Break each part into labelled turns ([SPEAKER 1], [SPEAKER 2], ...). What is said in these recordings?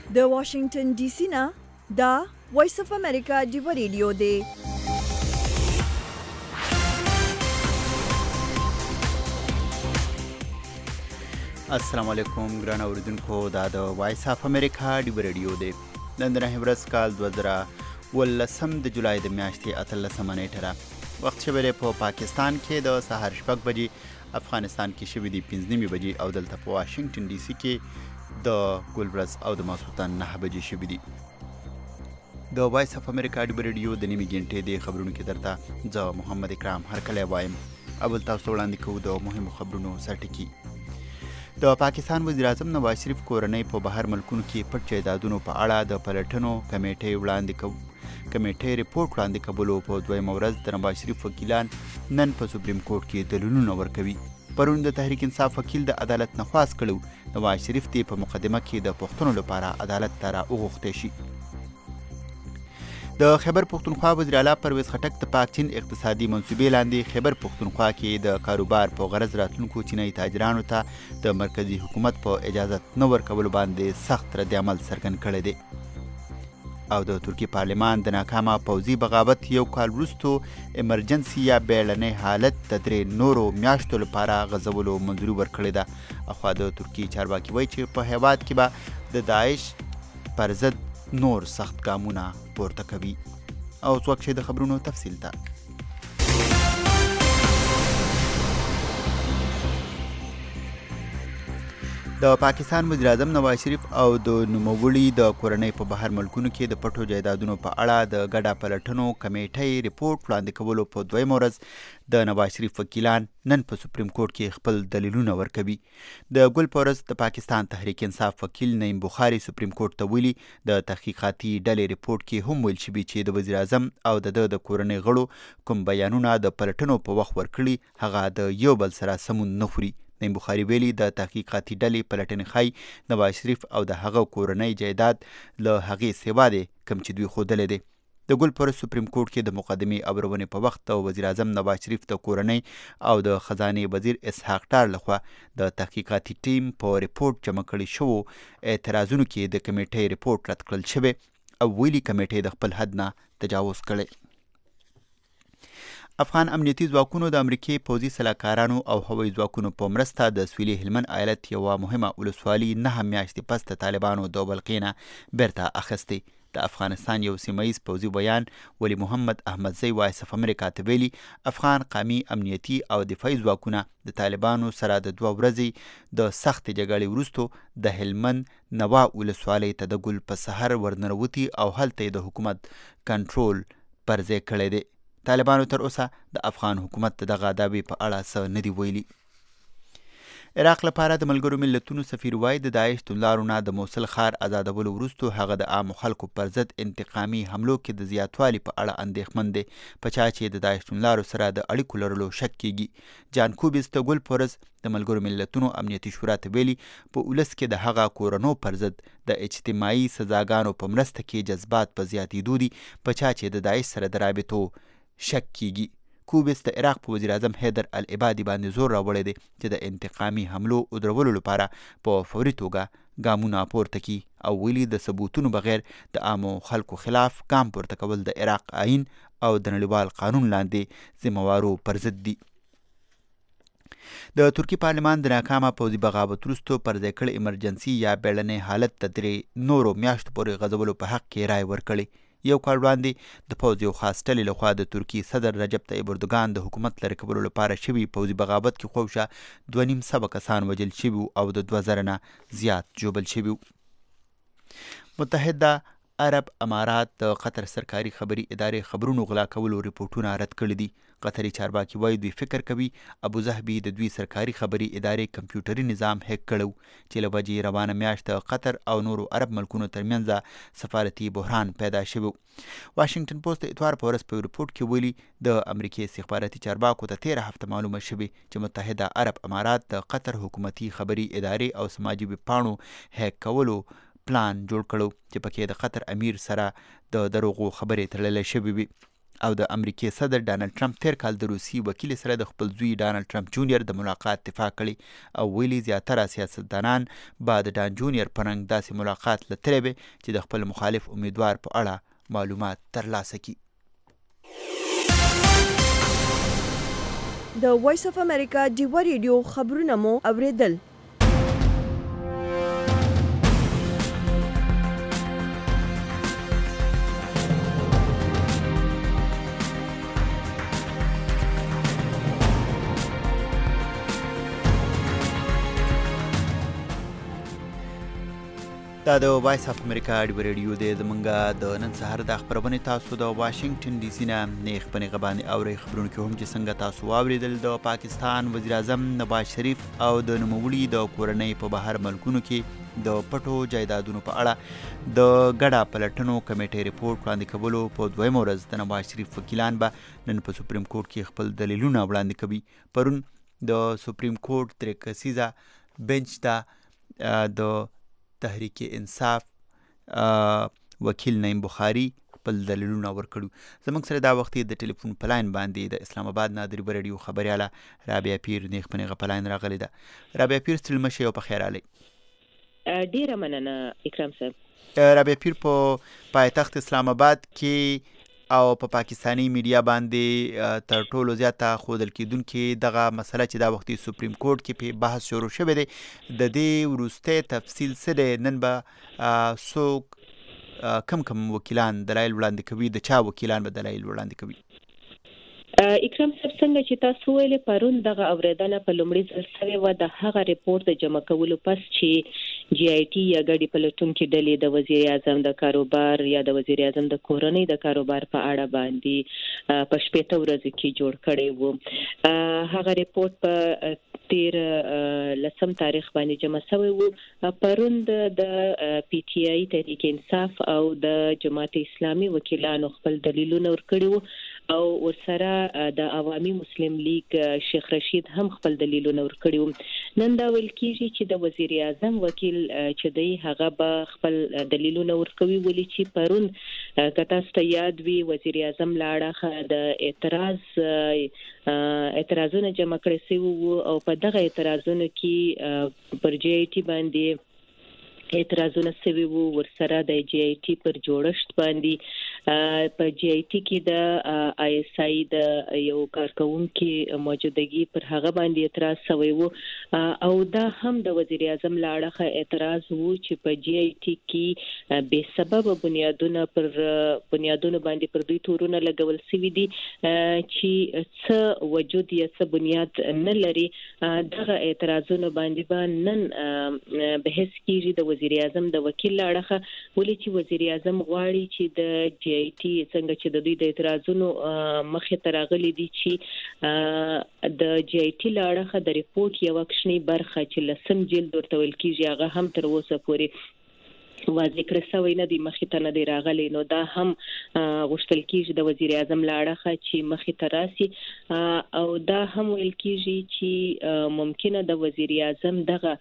[SPEAKER 1] د واشنگټن ډي سي نه دا وایس اف امریکا دی ریډیو دی.
[SPEAKER 2] السلام علیکم ګران اوریدونکو، دا د وایس اف امریکا دی ریډیو دی. نن د نهه ورځ کال 2018 د جولای د میاشتې 18 نیټه را وخت شوی دی په پاکستان کې د سهار 6 بجې، افغانستان کې شوی دی 5 بجې او دلته په واشنگټن ډي سي کې د ګلبرز او د ماسخوتن 9 بجې شوی دی. د وایس اف امریکا دی ریډیو د نیمه غنټې د خبرونو کې درته زه محمد اکرام هرکلی وایم. اول تاسو وړاندې کوو د مهمو خبرونو سرټکی. د پاکستان وزیر اعظم نواز شریف کورنۍ په بهر ملکونو کې پټ جایدادونو په اړه د پلټنو کمیټې ریپورت وړاندې کولو په دویمه ورځ د نواز شریف وکیلان نن په سپریم کورټ کې دلیلونه ورکوي. پرون د تحریک انصاف وکیل د عدالت نه خواست کړو نواز شریف دې په مقدمه کې د پښتنو لپاره عدالت ته راوغوښتی شي. د خیبر پښتونخوا وزیر اعلی پرویز خټک د پاک چین اقتصادي منصوبې لاندې خیبر پښتونخوا کې د کاروبار په غرض راتلونکو چینایي تاجرانو ته د مرکزي حکومت په اجازت نه ورکولو باندې سخت رد عمل څرګند کړی دی. او د ترکیې پارلمان د ناکامه پوځي بغاوت یو کال وروستو امرجنسي یا بیړنی حالت د 3 نورو میاشتو لپاره غځولو منظوري ورکړې ده. اخوا د ترکیې چارواکي وایي چې په هیواد کې به د داعش پر ضد نور سخت ګامونه پورته کوي. او څوک چې د خبرونو تفصیل ته د پاکستان وزیر اعظم نواز شریف او د نوموړي د کورنۍ په بهر ملکونو کې د پټو جایدادونو په اړه د ګډه پلټنو کمیټې ریپورت وړاندې کولو په دویمه ورځ د نواز شریف وکیلان نن په سپریم کورټ کې خپل دلیلونه ورکوي. د ګل په ورځ د پاکستان تحریک انصاف وکیل نعیم بخاري سپریم کورټ ته ویلي د تحقیقاتي ډلې ریپورت کې هم ویل شوي چې د وزیر اعظم او د کورنۍ غړو کوم بیانونه د پلټنو په وخت ورکړي هغه د یو بل سره سمون نه خوري. نعیم بخاري ویلي د تحقیقاتي ډلې پلټنې ښایي نواز شریف او د هغه کورنۍ جایداد له هغې سیوا دی کوم چې دوی ښودلی دی. د ګل پر سپریم کورټ کې د مقدمې اورونې په وخت د وزیر اعظم نواز شریف د کورنۍ او د خزانې وزیر اسحاق ډار لخوا د تحقیقاتي ټیم په ریپورت جمع کړي شوو اعتراضونو کې د کمیټې ریپورت رد کړل شوی او ویلي کمیټې د خپل حد نه تجاوز کړی. افغان امنیتي ځواکونو د امریکې پوځي سلاکارانو او هوایي ځواکونو په مرسته د سویلي هلمند ایالت یوه مهمه ولسوالي 9 میاشتې پس د طالبانو د بلقې نه بیرته اخیستې. د افغانستان یو سیمه ییز پوځي بیان ولی محمد احمدزی وایس اف امریکا ته ویلي افغان قومي امنیتي او دفاعي ځواکونه د طالبانو سره د 2 ورځې د سختې جګړې وروستو د هلمند نوا ولسوالۍ ته د ګل په سحر ورننوتي او هلته یې د حکومت کنټرول پر ځای کړی دی. طالبانو تر اوسه د افغان حکومت د دغه دعوې په اړه څه نه دي ویلي. عراق لپاره د ملګرو ملتونو سفیر وایي د داعش توندلارو نه د موصل ښار ازادولو وروستو هغه د عامو خلکو پر ضد انتقامي حملو کې د زیاتوالي په اړه اندېښمن دی په چا چې د داعش توندلارو سره د اړیکو لرلو شک کیږي. جان کوبیس د ګل په ورځ د ملګرو ملتونو امنیتي شورا ته ویلي په ولس کې د هغه کورنو پر ضد د اجتماعي سزاګانو په مرسته کې جذبات په زیاتېدو دي په چا چې د داعش سره د رابطو شک کیږي. کوبیس د عراق په وزیر اعظم حیدر العبادي باندې زور راوړی دی چې د انتقامي حملو ودرولو لپاره په فوري توګه ګامونه پورته کړي او ویلي د ثبوتونو بغیر د عامو خلکو خلاف ګام پورته کول د عراق آئین او د نړیوال قانون لاندې ذمهوارو پر ضد دي. د ترکیې پارلمان د ناکامه پوځي بغاوت وروستو پر ځای کړی امرجنسي یا بیړنی حالت د 3 نورو میاشتو پورې غځولو په حق کې رای ورکړی. یو کال وړاندې د پوځ یو خاص ډلې لخوا د ترکیې صدر رجب طیب اردوګان د حکومت لرې کولو لپاره شوي پوځي بغاوت کې خوشا 2.5 کسان وژل شوي او د 2000 نه زیات ژوبل شوي. متحده عرب امارات د قطر سرکاري خبري ادارې خبرونو غلا کولو ریپورټونه رد کړي دي. قطري چارواکي وایي دوی فکر کوي ابوظهبي د دوی سرکاري خبري ادارې کمپیوټري نظام هیک کړو چې له وجې روانه میاشت قطر او نورو عرب ملکونو ترمنځ سفارتي بحران پیدا شوی. واشنگټن پوسټ د اتوار په ورځ په ریپورټ کې ویلي د امریکې استخباراتي چارواکو ته 13 هفته معلومه شوې چې متحده عرب امارات د قطر حکومتي خبري ادارې او سماجي ویبپاڼو هیک کولو پلان جوړ کړو چې پکې د قطر امیر سره د دروغو خبرې تړلې شوې وي. او د امریکای صدر ډانلډ ټرمپ تیر کال د روسي وکیل سره د خپل زوی ډانلډ ټرمپ جونیئر د ملاقات اتفاق کړی او ویلي زیاتره سیاستدانان به د ډان جونیئر په رنګ داسې ملاقات لتلی وي چې د خپل مخالف امیدوار په اړه معلومات ترلاسه کړي.
[SPEAKER 1] د وایس اف امریکا ډیوه ریډیو خبرونه مو اوریدل.
[SPEAKER 2] دا د وایس اف امریکا ډیوه ریډیو دی. زمونږ د نن سهار د خبرونې تاسو د واشنگټن ډي سي نه نیغ په نیغه باندې اورئ. خبرونو کې هم چې څنګه تاسو واورېدل، د پاکستان وزیر اعظم نواز شریف او د نوموړي د کورنۍ په بهر ملکونو کې د پټو جایدادونو په اړه د ګډه پلټنو کمیټې رپورټ وړاندې کولو په دویمه ورځ د نواز شریف وکیلان به نن په سپریم کورټ کې خپل دلیلونه وړاندې کوي. پرون د سپریم کورټ درې کسیزه بنچ ته د تحریک انصاف وکیل نعیم بخاري خپل دلیلونه ورکړو. زموږ سره دا وخت د ټلیفون په لاین باندې د اسلام آباد نه د ډیوه ریډیو خبریاله رابعه پیر نیغ په نیغه په لاین راغلې ده. رابعه پیر ستړي مه شئ او په خیر راغلئ.
[SPEAKER 3] ډیره مننه اکرام صاحب.
[SPEAKER 2] رابعه پیر په پایتخت اسلام آباد کې او په پاکستانی میډیا باندې تر ټولو زیاته ښودل کېدونکې دغه مسله چې دا وختي سپریم کورټ کې په بحث شروع شوی دی، د دې وروستی تفصیل څه دی؟ نن به څوک کم وکیلان دلایل وړاندې کوي؟ د چا وکیلان به دلایل وړاندې کوي؟
[SPEAKER 3] اکرام صاحب څنګه چې تاسو ویلې پرون دغه اوریدنه په لومړي ځل شوې وه د هغه ریپورت د جمع کولو پس چې جی آی ټي یا ګډې پلټونکې ډلې د وزیر اعظم د کاروبار یا د وزیر اعظم د کورنۍ د کاروبار په اړه باندې په 15 ورځو کې جوړ کړی و. هغه ریپورت په 13 تاریخ باندې جمع شوی و. پرون د پی ټی آی تحریک انصاف او د جماعت اسلامي وکیلانو خپل دلیلونه ورکړي وو او ورسره د عوامي مسلم لیگ شیخ رشید هم خپل دلیلونه ورکړي وو. نن دا ویل کیږي چې د وزیر اعظم وکیل چې دی هغه به خپل دلیلونه ورکوي، ولې چې پرون کته ست یاد وی وزیر اعظم لاړه د اعتراضونه جمع کړي سي او په دغه اعتراضونو کې پر جی آی ټي باندې اعتراضونه سوي وو، ورسره د جی آی ټي پر جوړښت باندې په جی آی ټي کې د آی اس آی د یو کارکونکو موجودګي پر هغه باندې اعتراض سوي وو او دا هم د وزیر اعظم لاړه اعتراض وو چې په جی آی ټي کې به سبب بنیادونه باندې پر دوی تورونه لګول سوي دي چې څه وجود یا څه بنیاد نه لري. دغه اعتراضونه باندې نن بحث کیږي د وزیر اعظم د وکیل لاړه، ولې چې وزیر اعظم غواړي چې د جی آی ټي څنګه چې د دوی د اعتراضونو مخې ته راغلي دي چې د جی آی ټي لاړه د ریپورت یو کښنی برخه چې 10 جلد ورته ویل کیږي هغه هم تر اوسه پورې واضح کړی شوی نه دی، مخې ته نه دی راغلی. نو دا هم غوښتل کیږي د وزیر اعظم لاړه چې مخې ته راسي او دا هم ویل کیږي چې ممکنه د وزیر اعظم دغه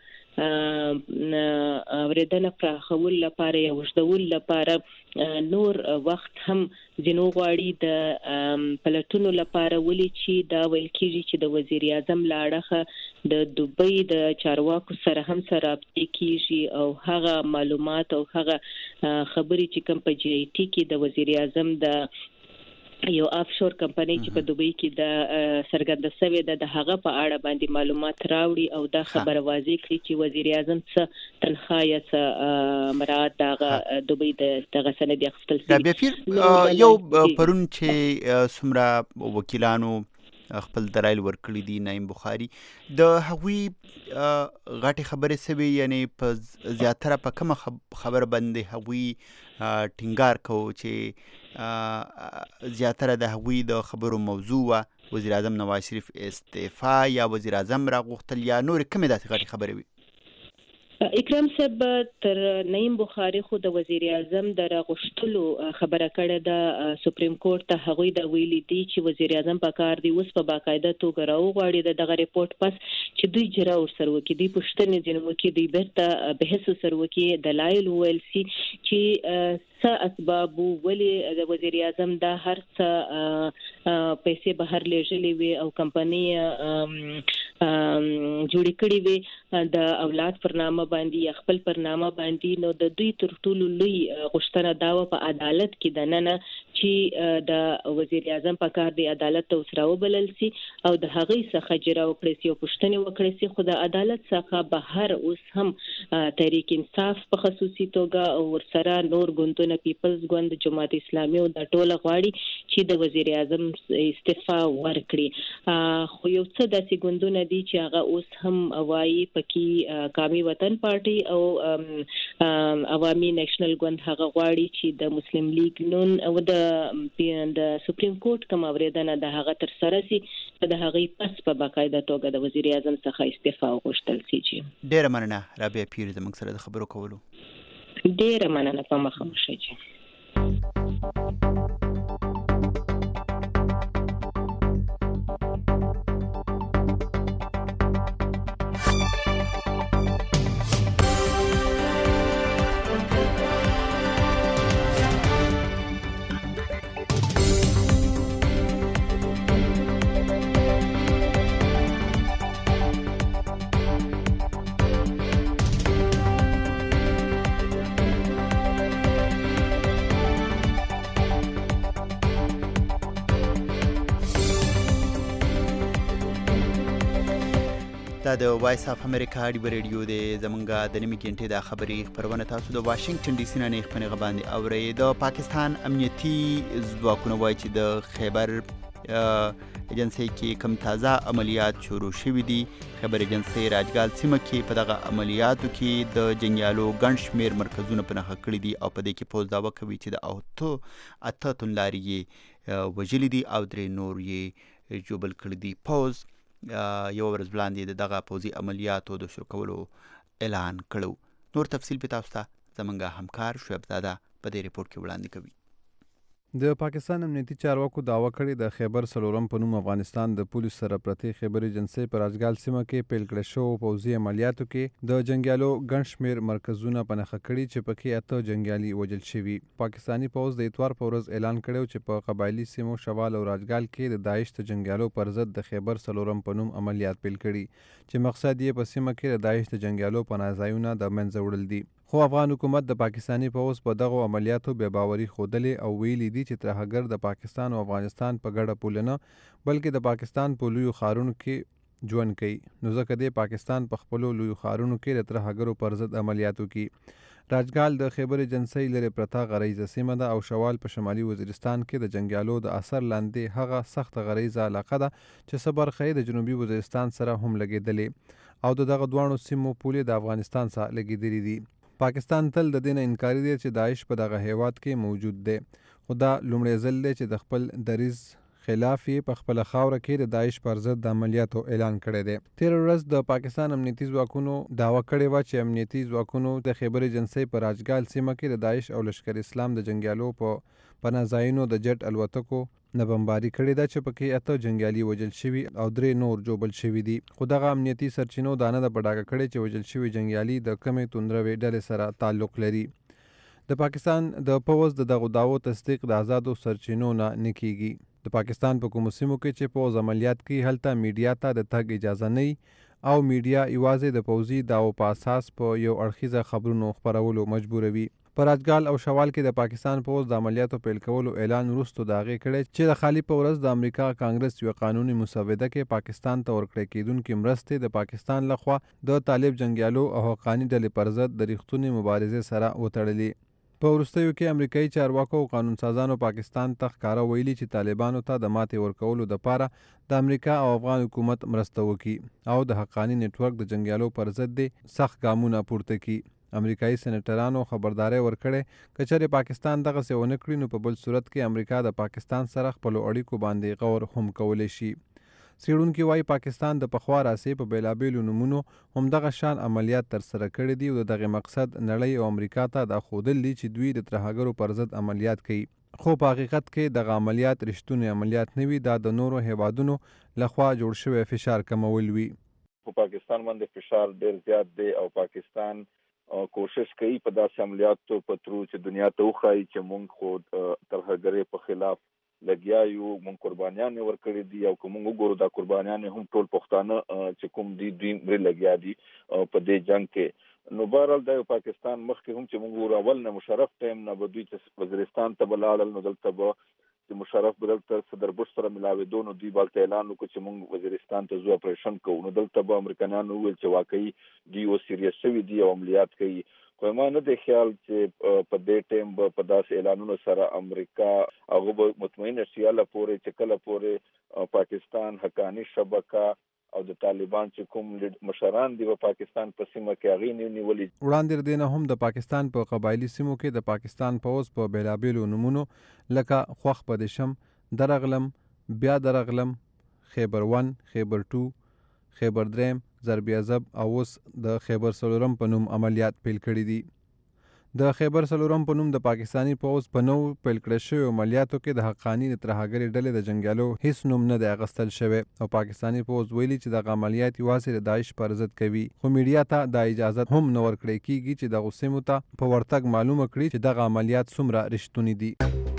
[SPEAKER 3] اوریدنه پراخول لپاره یا وژدول لپاره نور وخت هم ځینو غواړي د پلټونو لپاره، ولې چې دا ویل کیږي چې د وزیر اعظم لاړه د دوبۍ د چارواکو سره هم سره رابطه کیږي او هغه معلومات او هغه خبرې چې کوم په جی آی ټي کې د وزیر اعظم د یو افشور کمپنی چې په دوبۍ کې د سرګرد سوي د هغه په اړه باندې معلومات راوړي او دا خبره واضح کړي چې وزیر اعظم څه تنخواه یا څه مراد دغه دوبۍ دغه سند اخیستل شي.
[SPEAKER 2] یو پرون چې څومره وکیلانو خپل دلایل ورکړي دي نعیم بخاري د هغوی غټي خبرې سوي، یعنی په زیاتره په کومه خبره باندې هغوی ټینګار کوو چې زیاتره د هغوی د خبرو موضوع وه وزیر اعظم نواز شریف استعفا یا وزیر اعظم راغوښتل یا نور کومې داسې غټې خبرې وي؟
[SPEAKER 3] اکرام صاحب تر نعیم بخاری خو د وزیر اعظم د راغشتلو خبره کړې ده سپریم کورټ ته هغوی د ویلي دي چې وزیر اعظم په کار دی اوس په باقاعده توګه راوغواړي دغه ریپورت پس چې دوی جرا ور سره وکړي د پښتنې جنمو کې دوی برته بحث سره وکړي دلایل ویل سي چې څه اسباب ولې د وزیر اعظم د هر څه پیسې بهر لېږلې وي او کمپنۍ جوړې کړې وي د اولاد پر نامه باندې خپل پر نامه باندې نو د دوی تر ټولو لوی غوښتنه دا و په عدالت کې د نن چې د وزیر اعظم په کار دی عدالت ته وسراو بلل سي او د هغې څخه جرا وکړي سي او پښتنې وکړي سي خو د عدالت څخه بهر اوس هم تحریک انصاف په خصوصي توګه او ورسره نور ګوندونه پیپلز ګوند جماعت اسلامي او د ټوله غواړي چې د وزیر اعظم استعفا ورکړي خو یو څه داسې ګوندونه دي چې هغه اوس هم وایي پکې قومي وطن پارټي او عوامي نېشنل ګوند هغه غواړي چې د مسلم لیگ نون او د سپریم کورټ کوم اوریدنه د هغه تر سره سي د هغه پس په باقاعده توګه د وزیر اعظم څخه استعفا وغوښتل سي.
[SPEAKER 2] ډېر مننه رابعه پیر زموږ سره د خبرو کولو.
[SPEAKER 3] ډېر مننه په مخه مو شه.
[SPEAKER 2] دا د وایس اف امریکا ډیو ریډیو د زمونږه د نیمې ګنټې د خبري خبرونه تاسو د واشنگټن ډي سي نه خبرونه باندې اورئ. د پاکستان امنیتي ځواکونه وایي چې د خیبر ایجنسی کې کم تازه عملیات شروع شوي دي. خیبر ایجنسی راجګال سیمه کې په دغه عملیاتو کې د جنګیالو ګڼ شمېر مرکزونه په نښه کړي دي او په دې کې پوځ دعوه کوي چې د اته توندلاري یې وژلي دي او 3 نور یې ژوبل کړي دي. پوځ یو ورځ وړاندې د دغه پوځي عملیاتو د شروع کولو اعلان کړو. نور تفصیل به تاسو ته زمونږ همکار شعیب زاده په دې ریپورت کې وړاندې کوي.
[SPEAKER 4] د پاکستان امنیتي چارواکو دعوه کړې د خیبر څلورم په نوم افغانستان د پولیس سره پرتې خیبر ایجنسی په راجګال سیمه کې پیل کړه شو پوځي عملیاتو کې د جنګیالو ګڼ شمېر مرکزونه په نښه کړي چې پکې 8 جنګیالي وژل شوي. پاکستاني پوځ د اتوار په ورځ اعلان کړی چې په قبایلي سیمو شوال او راجګال کې د داعش د جنګیالو پر ضد د خیبر څلورم په نوم عملیات پیل کړي چې مقصد یې په سیمه کې د داعش د جنګیالو پناه ځایونه د منځه وړل دي. خو افغان حکومت د پاکستاني پوځ په دغو عملیاتو بې باوري ښودلې او ویلي دي چې ترهګر د پاکستان او افغانستان په ګډه پوله نه بلکې د پاکستان په لویو ښارونو کې ژوند کوي. نو ځکه د پاکستان په خپلو لویو ښارونو کې د ترهګرو پر ضد عملیاتو کې راجګال د خیبر ایجنسی لرې پرته غریزه سیمه ده او شوال په شمالي وزیرستان کې د جنګیالو د اثر لاندې هغه سخت غریزه علاقه ده چې څه برخه یې د جنوبي وزیرستان سره هم لګېدلې او دغه دواړو سیمو پولې د افغانستان سره لګېدلې دي. پاکستان تل د دې نه انکاري دی چې داعش په دغه هیواد کې موجود دی، خو دا لومړی ځل دی چې د خپل دریځ خلاف یې په خپله خاوره کې د داعش پر ضد د عملیاتو اعلان کړی دی. تېره ورځ د پاکستان امنیتي ځواکونو دعوه کړې وه چې امنیتي ځواکونو د خیبر ایجنسی په راجګال سیمه کې د داعش او لشکر اسلام د جنګیالو په پناه ځایونو د جټ الوتکو نه بمباري کړې ده چې پکې 8 جنګیالي وژل شوي او 3 نور ژوبل شوي دي. خو دغه امنیتي سرچینو دا نه ده په ډاګه کړې چې وژل شوي جنګیالي د کمې توندروې ډلې سره تعلق لري. د پاکستان د پوځ د دغو دعوو تصدیق د آزادو سرچینو نه کیږي. د پاکستان په کومو سیمو کې چې پوځ عملیات کوي هلته میډیا ته د تګ اجازه نه او میډیا یوازې د پوځي دعوو په اساس په یو اړخیزه خبرونو خپرولو مجبوروي. په راجګال او شوال کې د پاکستان پوځ د عملیاتو پیل کولو اعلان وروسته د هغې کړی چې د خالي په ورځ د امریکا کانګرس یوه قانوني مسوده کې پاکستان ته ورکړی کېدونکې مرستې د پاکستان لخوا د طالب جنګیالو او حقاني ډلې پر ضد د ریښتونې مبارزې سره وتړلي. په وروستیو کې امریکایي چارواکو او قانونسازانو پاکستان ته ښکاره ویلي چې طالبانو ته د ماتې ورکولو دپاره د امریکا او افغان حکومت مرسته وکړي او د حقاني نیټورک د جنګیالو پر ضد دې سخت ګامونه پورته کړي. امریکایي سینیټرانو خبرداری ورکړی که چېرې پاکستان دغسې ونه کړي نو په بل صورت کې امریکا د پاکستان سره خپلو اړیکو باندې غور هم کولی شي. څېړونکي وایي پاکستان د پخوا راهیسې په بېلابېلو نومونو همدغه شان عملیات ترسره کړي دي او د دغې مقصد نړۍ او امریکا ته دا ښودل دي چې دوی د ترهګرو پر ضد عملیات کوي، خو په حقیقت کې دغه عملیات رښتونی عملیات نه وي، دا د نورو هیوادونو لخوا جوړ شوی فشار کمول وي.
[SPEAKER 5] په پاکستان باندې فشار ډیر زیات دی او پاکستان کوشش کوي په داسې عملیاتو په ترو چې دنیا ته وښایي چې موږ خو ترهګرۍ په خلاف لګیا یو، موږ قربانیان ورکړي دي او که موږ وګورو دا قربانیان هم ټول پښتانه چې کوم دي دوی لګیا دي په دې جنگ کې. نو بهرحال د پاکستان مخکې هم چې موږ اول نه مشرف ټایم نه به دوی چې وزیرستان ته به لاړل نو دلته به چې مشرف به دلته صدر بوش سره ملاوېدو نو دوی به هلته اعلان وکړو چې موږ وزیرستان ته ځو اپریشن کوو، نو دلته به امریکایانو وویل چې واقعي دوی اوس سیریس شوي دي او عملیات کوي. خو ما نه دی خیال چې په دې ټایم به په داسې اعلانونو سره امریکا هغه به مطمئنه شي هله پورې چې کله پورې پاکستان حقاني شبکه او د طالبان چې کوم مشران دی په پاکستان په سیمه کې هغې نیولي.
[SPEAKER 4] وړاندې دې نه هم د پاکستان په قبایلي سیمو کې د پاکستان پوځ په بېلابېلو نومونو لکه خوښ پدشم، درغلم، بیا درغلم، خیبر 1، خیبر 2، خیبر 3، ضرب عزب او اوس د خیبر څلورم په نوم عملیات پیل کړي دي. د خیبر څلورم په نوم د پاکستاني پوځ په نو پیل کړی شویو عملیاتو کې د حقاني د ترهګرې ډلې د جنګیالو هیڅ نوم نه دی اخیستل شوی او پاکستاني پوځ ویلي چې دغه عملیات یوازې د داعش پر ضد کوي، خو میډیا ته دا اجازه هم نه ورکړی کیږي چې دغو سیمو ته په ورتګ معلومه کړي چې دغه عملیات څومره رښتوني دي.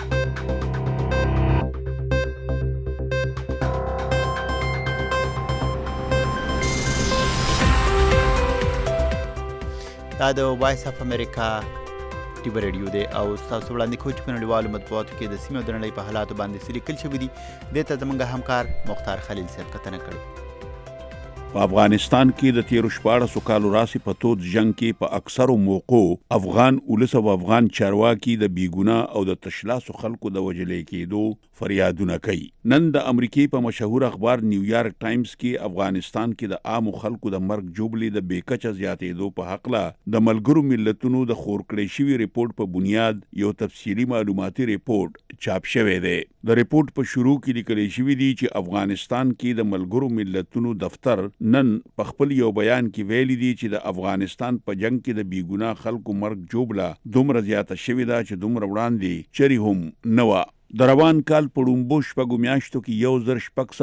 [SPEAKER 2] دا د وایس اف امریکا ټیوي رادیو دی او ستاسو وړاندې کوم چې په نړیوالو مطبوعاتو کې د سیمې او د نړۍ په حالاتو باندې څه لیکل شوي دي دې ته زموږ همکار مختار خلیل صاحب کتنه کړې.
[SPEAKER 6] په افغانستان کې د تیرو 14 کالو راسې په تود جنگ کې په اکثرو موقعو افغان ولس او افغان چارواکي د بیګناه او د تشلاسو خلکو د وجلې کېدو فریادونه کوي. نن د امریکای په مشهور اخبار نیویارک ټایمز کې افغانستان کې د عامو خلکو د مرګ جوړلې د بیکچه زیاتېدو په حقله د ملګرو ملتونو د خور کړی شوي ریپورت په بنیاد یو تفصیلي معلوماتي ریپورت چاپ شوی دی. د ریپورت په شروع کې لیکل شوي دي چې افغانستان کې د ملګرو ملتونو دفتر نن په خپل یو بیان کې ویلي دي چې د افغانستان په جنگ کې د بیګناه خلکو مرګ جوړله دومره زیاته شوې ده چې دومره وړاندې چری هم نه وه. د روان کال په لومبو شپږو میاشتو کې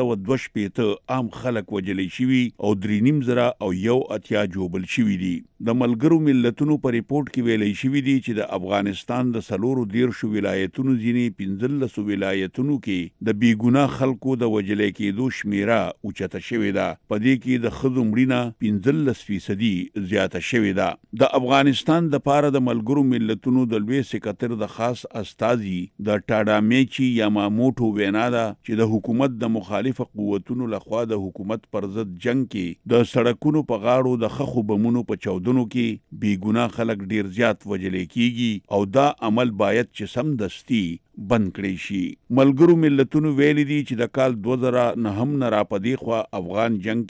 [SPEAKER 6] 1,602 عام خلک وجلی شوي او 3,500 او 1 جوبل شوي دي. د ملګرو ملتونو په ریپورت کې ویلی شوي دي چې د افغانستان د 14 ولایتونو ځینې 15 ولایتونو کې د بیګناه خلکو د وجلی کېدو شمیره اوچته شوې ده. په دې کې د ښځو مړینه 15% زیاته شوې ده. د افغانستان د پاره د ملګرو ملتونو د لوی سکرتر د خاص استازي د ټاډامي یاماموټو وینا ده چې د حکومت د مخالف قوتونو لخوا د حکومت پر ضد جنگ کې د سړکونو په غاړو د خخو بمونو په چاودنو کې بیګناه خلک ډیر زیات وجلی کیږي او دا عمل باید چې سمدستي بند کړی شي. ملګرو ملتونو ویلي دي چې د کال 2009 نه را پدې خوا افغان جنگ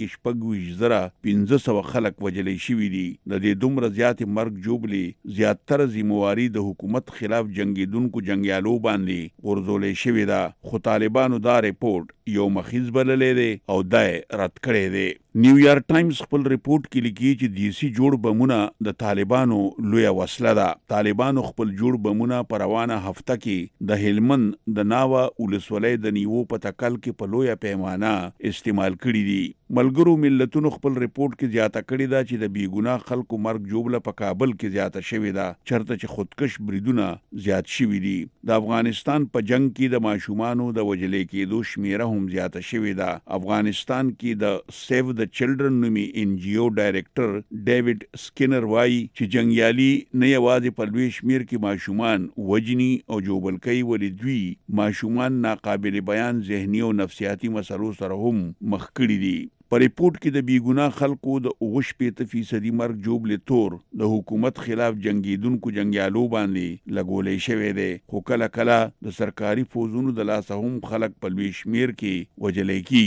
[SPEAKER 6] کې 25,500 خلک وجلی شوي دي. د دې دومره زیاتې مرګ جوړلې زیاتره ذمہواري د حکومت خلاف جنگیدونکو جنگیالو باندې ورزولې شوې ده، خو طالبانو دا ریپورت یو مخیز بللی دی او دا رد کړی دی. نیویارک ټایمز خپل ریپورت کې لیکي چې دیسی جوړ بمونه د طالبانو لویه وسله ده. طالبانو خپل جوړ بمونه په روانه هفته کې د هلمند د ناوه ولسوالۍ د نیوو په تکل کې په لویه پیمانه استعمال کړي دي. ملګرو ملتونو خپل ریپورت کې زیاته کړې ده چې د بیګناه خلکو مرګ جوړله په کابل کې زیاته شوې ده، چرته چې خودکش بریدونه زیات شوي دي. د افغانستان په جنگ کې د ماشومانو د وجلې کېدو شمیره هم زیاته شوې ده. افغانستان کې د سیو د چلډرن نومي NGO ډایرکټر ډیوډ سکینر وایي چې جنګیالي نه یوازې په لوی شمیر کې ماشومان وجني او جوبل کوي، ولې دوی ماشومان ناقابل بیان ذهني او نفسیاتي مسلو سره هم مخ کړي دي. په ریپورت کې د بیګناه خلکو د 80% مرګ جوړلې تور د حکومت خلاف جنگیدونکو جنگیالو باندې لګولې شوی دی، خو کله کله د سرکاري فوزونو د لاسه هم خلک په لوی شمیر کې وجلې کیږي.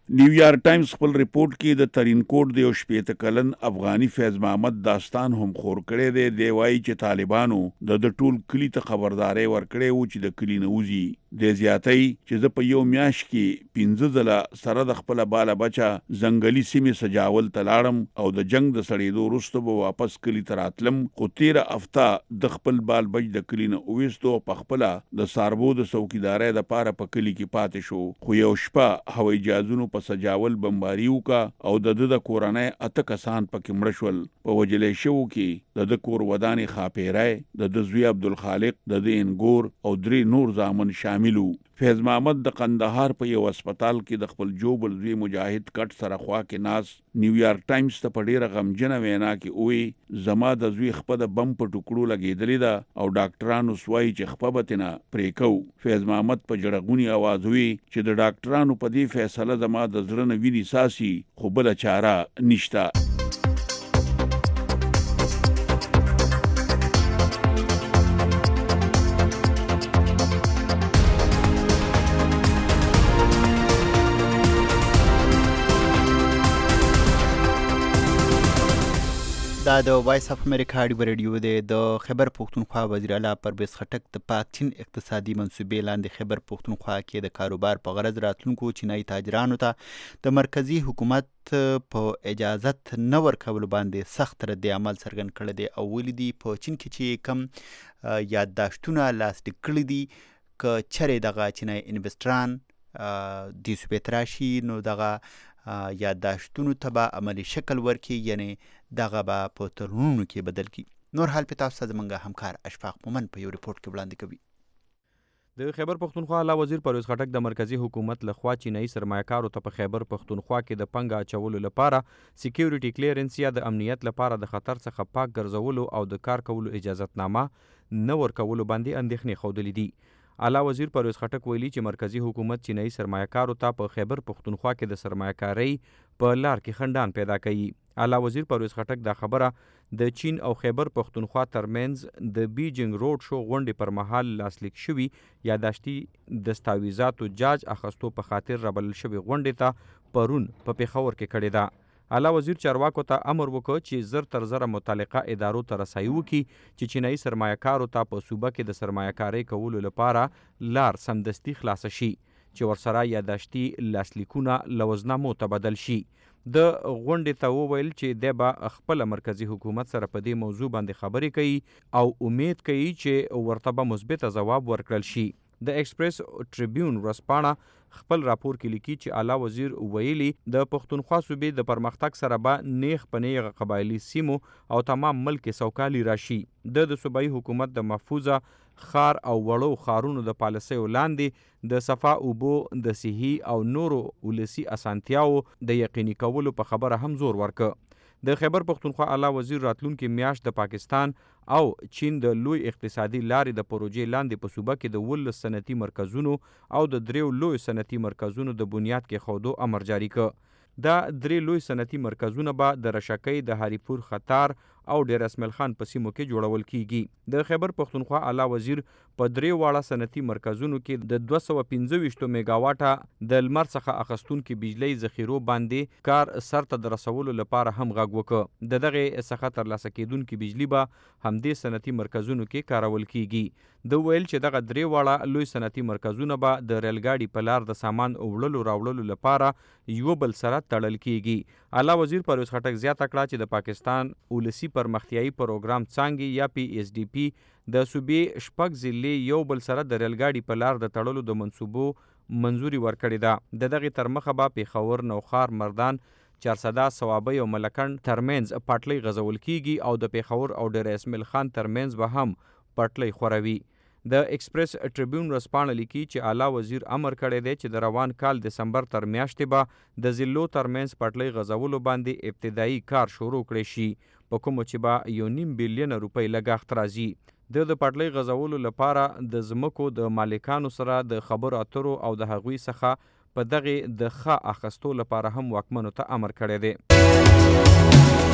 [SPEAKER 6] نیویارک ټایمز خپل ریپورت کې د ترینکوټ د 18 کلن افغاني فیض محمد داستان هم خور کړی دی. دی وایي چې طالبانو د ټول کلی ته خبرداري ورکړې و چې د کلی نه وځي. د زیاتۍ چې زه په یو میاشت کې 15 ځله سره د خپل بالا بچا ځنګلي سیمې سجاول تلاړم او د جنگ د سړېدو وروسته به واپس کلی ته راتلم. خو 13 هفته د خپل بال بچ د کلی نه وېستو په خپل د ساربو د څوکیدارۍ د پاره په کلی کې پاتې شو. خو یو شپه هوایي جهازونو په سجاول بمباري وکا او د کورنۍ 8 کسان پکې مړ شول. په وجلې شو کې د کور ودانې خاپیرای د زوی عبدالخالق د انګور او 3 نور زامن شاملو. فیض محمد د قندهار په یو هسپتال کې د خپل جوبل زوی مجاهد کټ سره خوا کې ناس نیویارک ټایمز ته په ډیره غمجنه وینا کې وی زما د زوی خپه د بم په ټوکړو لګېدلې ده او ډاکټرانو سوای چې خپه بتنه پریکو. فیض محمد په جړغونی आवाज وی چې د ډاکټرانو په دې فیصله زما د زړه نه ویني ساسي خو بل چاره نشته.
[SPEAKER 2] دا د وایس اف امریکا رادیو دی. د خیبر پختونخوا وزیر اعلی پرویز خټک د پاک چین اقتصادي منصوبې لاندې خیبر پختونخوا کې د کاروبار په غرض راتلونکو چینایي تاجرانو ته د مرکزی حکومت په اجازت نه ورکولو باندې سخت رد عمل څرګند کړی دی او ویلي دي په چین کې چې کم یادداشتونه لاسلیک کړي دي که چیرې دغه چینایي انویسټران دې صوبې ته راشي نو دغه یادداشتونو ته به عملی شکل ورکړي، یعنی دغه به په تړونونو کې بدل کړي. نور حال په تاسو ته زموږ همکار اشفاق مومن په یو ریپورت کې وړاندې کوي.
[SPEAKER 7] د خیبر پختونخوا اعلی وزیر پرویز خټک د مرکزی حکومت لخوا چینایي سرمایه‌کارو ته په خیبر پختونخوا کې د پنګ اچولو لپاره سکیورټي کلیرنس یا د امنیت لپاره د خطر څخه پاک ګرځولو او د کار کولو اجازتنامه نه ورکولو باندې اندېښنې ښودلې دي. اعلی وزیر پرویز خټک ویلي چې مرکزی حکومت چینایي سرمایه‌کارو ته په خیبر پختونخوا کې د سرمایه‌کارۍ په لار کې خنډان پیدا کوي. اعلی وزیر پرویز خټک دا خبره د چین او خیبر پختونخوا ترمنځ د بیجینګ روډ شو غونډې پر مهال لاسلیک شوي یاداشتي دستاویزاتو جاج اخستو په خاطر رابلل شوي غونډې ته پرون په پیښور کې کړې ده. اعلی وزیر چارواکو ته امر وکړ چې زر تر زره متعلقه ادارو ته رسایي وکړي چې چینایي سرمایه‌کارو ته په صوبه کې د سرمایه‌کارۍ کولو لپاره لار سمدستي خلاصه شي چې ورسره یاداشتي لاسلیکونه لوزنامو ته بدل شي. د غونډې ته وویل چې دی به خپل مرکزی حکومت سره په دې موضوع باندې خبرې کوي او امید کوي چې ورته به مثبت ځواب ورکړل شي. د ایکسپریس ټریبیون ورځپاڼه خپل راپور کې لیکي چې اعلی وزیر ویلي د پښتونخوا صوبې د پرمختګ سره به نیغ په نیغه قبایلي سیمو او تمام ملک سوکالي راشي. د صوبایي حکومت د محفوظه خار او وړو خارونو د پالیسیو لاندې د صفا اوبو د صحي او نورو ولسي اسانتیاو د یقیني کولو په خبره هم زور ورکړ. د خیبر پختونخوا اعلی وزیر راتلونکي میاشت د پاکستان او چین د لوی اقتصادي لارې د پروژې لاندې په صوبه کې د 19 صنعتي مرکزونو او د 3 لوی صنعتي مرکزونو د بنیاد کې خودو امر جاری کړ. دا 3 لوی صنعتي مرکزونه به د رشکۍ د هریپور خطار او ډیر اسماعیل خان په سیمو کې جوړول کیږي. د خیبر پختونخوا اعلی وزیر په 3 واړه صنعتي مرکزونو کې د 215 میگاواټه د لمر څخه اخستونکو بجلی ذخیرو باندې کار سرته د رسولو لپاره هم غږ وکړ. دغه څخه ترلاسه کیدونکو بجلی به همدې صنعتي مرکزونو کې کارول کیږي. د ویل چې دغه 3 واړه لوی صنعتي مرکزونه به د ریل ګاډي په لار د سامان وړلو راوړلو لپاره یو بل سره تړل کیږي. اعلی وزیر پرویز خټک زیاته کړه چې د پاکستان ولسی پرمختیایي پروګرام څانګې یا PSDP د صوبې شپږ ضلعې یو بل سره د ریل ګاډي په لار د تړلو د منصوبو منظوري ورکړې ده. د دغې تر مخه به پیښور، نوخار، مردان، چارسده، صوابۍ او ملکند ترمنځ پټلۍ غځول کیږي او د پیښور او ډیر اسماعیل خان ترمنځ به هم پټلۍ خوروي. د ایکسپریس ټریبیون ورځپاڼه لیکي چې اعلی وزیر امر کړی دی چې د روان کال دسمبر تر میاشتې به د ضلعو ترمنځ پټلۍ غځولو باندې ابتدایي کار شروع کړی شي، په کومو چې به 1.5 بلین روپۍ لګښت راځي. د پټلۍ غځولو لپاره د ځمکو د مالکانو سره د خبرو اترو او د هغوی څخه په دغه د ښه اخستو لپاره هم واکمنو ته امر کړی دی.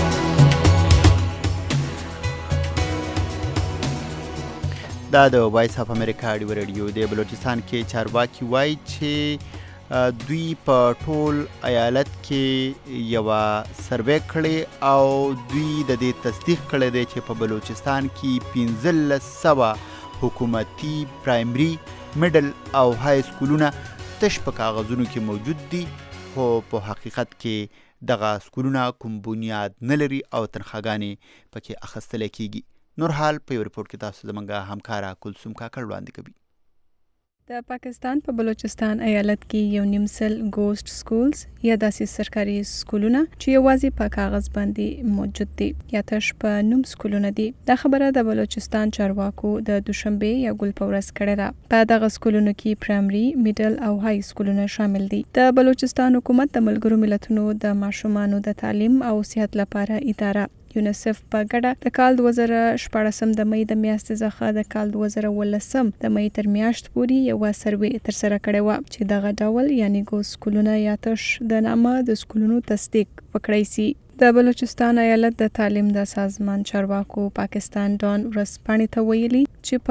[SPEAKER 2] دا د وایس اف امریکا رادیو دی. بلوچستان کې چارواکي وایي چې دوی په ټول ایالت کې یوه سروې کړې او دوی د دې تصدیق کړی دی چې په بلوچستان کې 1500 حکومتي پرایمري میډل او های سکولونه تش په کاغذونو کې موجود دي، خو په حقیقت کې دغه سکولونه کوم بنیاد نه لري او تنخواګانې پکې اخیستلی کیږي. نور حال په یو ریپورټ کې تاسو زموږ همکاره کلثوم کاکړ وړاندې کوي.
[SPEAKER 8] د پاکستان په بلوچستان ایالت کې 1.5 ګوسټ سکولز یا داسې سرکاري سکولونه چې یوازې په کاغذ باندې موجود دي یا تش په نوم سکولونه دي. دا خبره د بلوچستان چارواکو د دوشنبه یا ګل په ورځ کړې ده. په دغه سکولونو کې پرایمري، میډل او های سکولونه شامل دي. د بلوچستان حکومت د ملګرو ملتونو د ماشومانو د تعلیم او صحت لپاره اداره یونیسف په ګډه د کال 2014 د مې د میاشتې څخه د کال 2018 د مې تر میاشت پورې یو سروې تر سره کړې و چې دغه ډول یعنی ګوس سکولونه یا تش د نامه د سکولونو تصدیق وکړای سي. د بلوچستان ایالت د تعلیم د سازمان چارواکو پاکستان ډان ورسپانې ته ویلي چې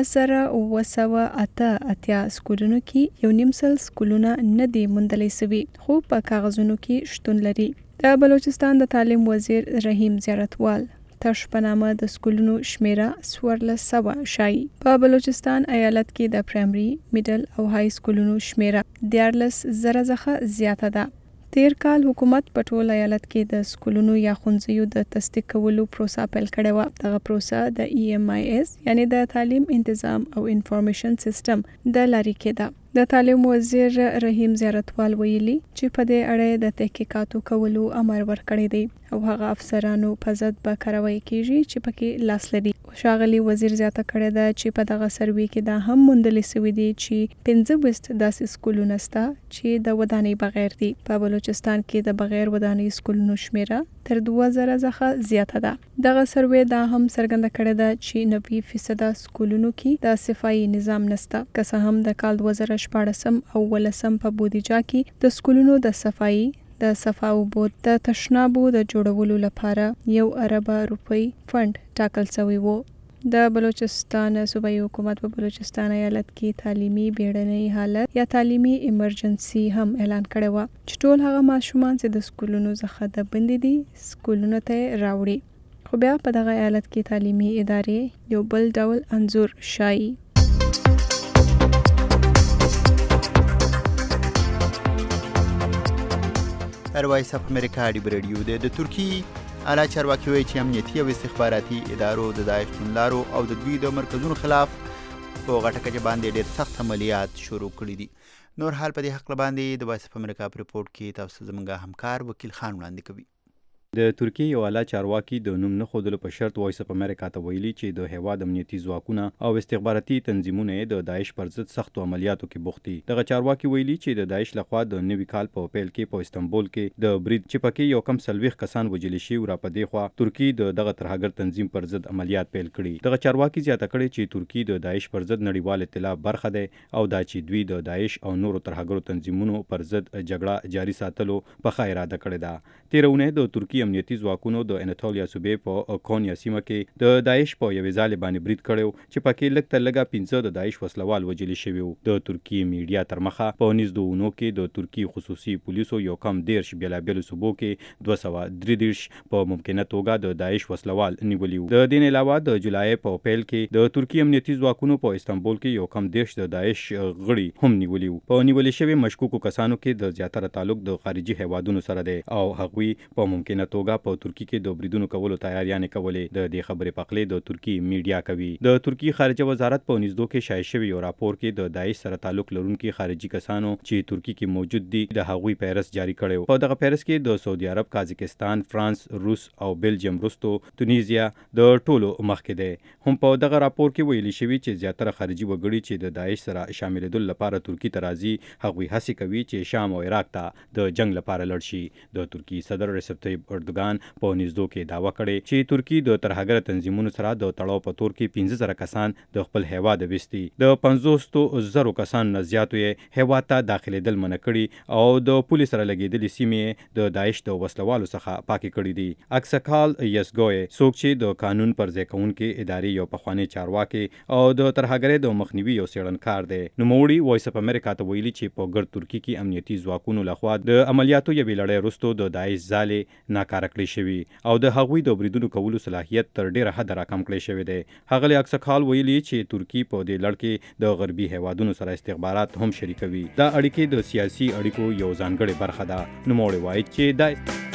[SPEAKER 8] په 1988 سکولونو کې 1.5 سکولونه نه دي موندلای سوي خو په کاغذونو کې شتون لري. د بلوچستان د تعلیم وزیر رحیم زیارتوال تش په نامه د سکولونو شمیره 1400 شایي. په بلوچستان ایالت کې د پرایمري، میډل او های سکولونو شمیره 14,000 څخه زیاته ده. تیر کال حکومت په ټول ایالت کې د سکولونو یا ښوونځیو د تصدیق کولو پروسه پیل کړې وه. دغه پروسه د EMIS یعنی د تعلیم انتظام او انفارمیشن سیستم د لارې کې ده. د تعلیم وزیر رحیم زیارتوال ویلي چې په دې اړه د تحقیقاتو کولو امر ورکړی دی او هغه افسرانو په ضد به کاروایی کیږي چې پکې لاس لري. ښاغلي وزیر زیاته کړې ده چې په دغه سروې کې دا هم موندلې سوي دي چې 15 داسې سکولونه شته چې د ودانۍ بغیر دي. په بلوچستان کې د بغیر ودانۍ سکولونو شمیره تر 2000 څخه زیاته ده. دغه سروې دا هم څرګنده کړې ده چې 90% سکولونو کې د صفایي نظام نشته. که څه هم د کال 2014 او 2018 په بودیجه کې د سکولونو د صفایي د صفا اوبو د تشنابو د جوړولو لپاره 1 ارب روپۍ فند ټاکل شوی و. د بلوچستان صوبایي حکومت په بلوچستان ایالت کې تعلیمي بیړنۍ حالت یا تعلیمي ایمرجنسي هم اعلان کړی و چې ټول هغه ماشومان چې د سکولونو څخه د بندي دي سکولونو ته راوړي. خو بیا په دغه ایالت کې تعلیمي ادارې یو بل ډول انځور شایي.
[SPEAKER 2] وایس اف امریکا ډیب رادیو د ترکی اعلی چارواکي وایي چې امنیتي او استخباراتي ادارو د داعش توندلارو او د دوی د مرکزونو خلاف په غټه کچه باندې ډېر سخت عملیات شروع کړي دي. نور حال په دې حق باندې د وایس اف امریکا په ریپورټ کې تاسو زموږ همکار وکیل خان وړاندې کوي.
[SPEAKER 7] د ترکیه یو اعلی چارواکي د نوم نه ښودلو په شرط وایس اف امریکا ته ویلي چې د هیواد امنیتي ځواکونه او استخباراتي تنظیمونه د داعش پر ضد سختو عملیاتو کې بوخت دي. دغه چارواکي ویلي چې د داعش لخوا د نوي کال په پیل کې په استانبول کې د برید چې پکې یو کم 40 کسان وژل شوي را پدې خوا ترکیه دغه ترهګر تنظیم پر ضد عملیات پیل کړي. دغه چارواکي زیاته کړي چې ترکیه د داعش پر ضد نړیوال ائتلاف برخه ده او دا چې دوی د داعش او نورو ترهګرو تنظیمونو پر ضد جګړه جاري ساتلو په ښه اراده کړې ده. تیرونه د ترکیه امنیتي ځواکونو د اناتولیا صوبې په کونیا سیمه کې د داعش په یوې ځالې باندې برید کړی چې پکې لږ تر لږه 15 د داعش وسلوال وژل شوي وو. د ترکیې میډیا تر مخه په 19 اونو کې د ترکیې خصوصي پولیسو یو کم 13 بیلابیلو صوبو کې 233 په ممکنه توګه د داعش وسلوال نیولي وو. د دې علاوه د جولای په پیل کې د ترکیې امنیتي ځواکونو په استانبول کې یو کم 10 د داعش غړي هم نیولي وو. په نیول شوي مشکوکو کسانو کې د زیاتره تعلق د خارجي هیوادونو سره دی او هغوی په ممکنه توګه په ترکیه کې د بریدونو کولو تیاریانې کولې. د دې خبرې پخلی د ترکیې میډیا کوي. د ترکیې خارجه وزارت په 19 کې شایع شوی یو راپور کې د داعش سره تعلق لرونکي خارجي کسانو چې ترکیې کې موجود دي د هغوی فهرست جاری کړی. په دغه فهرست کې د سعودي عرب، قازقستان، فرانس، روس او بلجیم وروسته تونیزیا د ټولو مخکې دی. هم په دغه راپور کې ویلي شوی چې زیاتره خارجي وګړي چې د داعش سره شاملېدل لپاره ترکیې ته راځي هغوی هڅې کوي چې شام او عراق ته د جنگ لپاره لاړ شي. د ترکیې صدر رسیب طیب
[SPEAKER 9] اردوغان په نږدو کې دعوه کړې چې ترکی د ترهګر تنظیمونو سره د تړاو په تور کې 15,000 کسان د خپل هیواد وستي د 50,000 کسانو نه زیاتو یې هیواد ته داخليدل منع کړي او د پولیس سره لګیدلې سیمې د داعش د وسلوالو څخه پاکي کړي دي. اکسکال یسګوی څوک چې د قانون پر ځای کوونکې ادارې یو پخوانی چارواکي او د ترهګرۍ د مخنیوي یو څېړنکار دی. نوموړي وایس اف امریکا ته ویلي چې په ګرد ترکی کې امنیتي ځواکونو لخوا د عملیاتو یوې لړۍ وروسته د داعش ځالې ناکاره کړې شوي او د هغوی د بریدونو کولو صلاحیت تر ډیره حده راکم کړی شوی دی. ښاغلي اکسکال ویلي چې ترکی په دې لړ کې د غربي هیوادونو سره استخبارات هم شریکوي. دا اړیکې د سیاسي اړیکو یو ځانګړې برخه ده. نوموړي وایي چې دا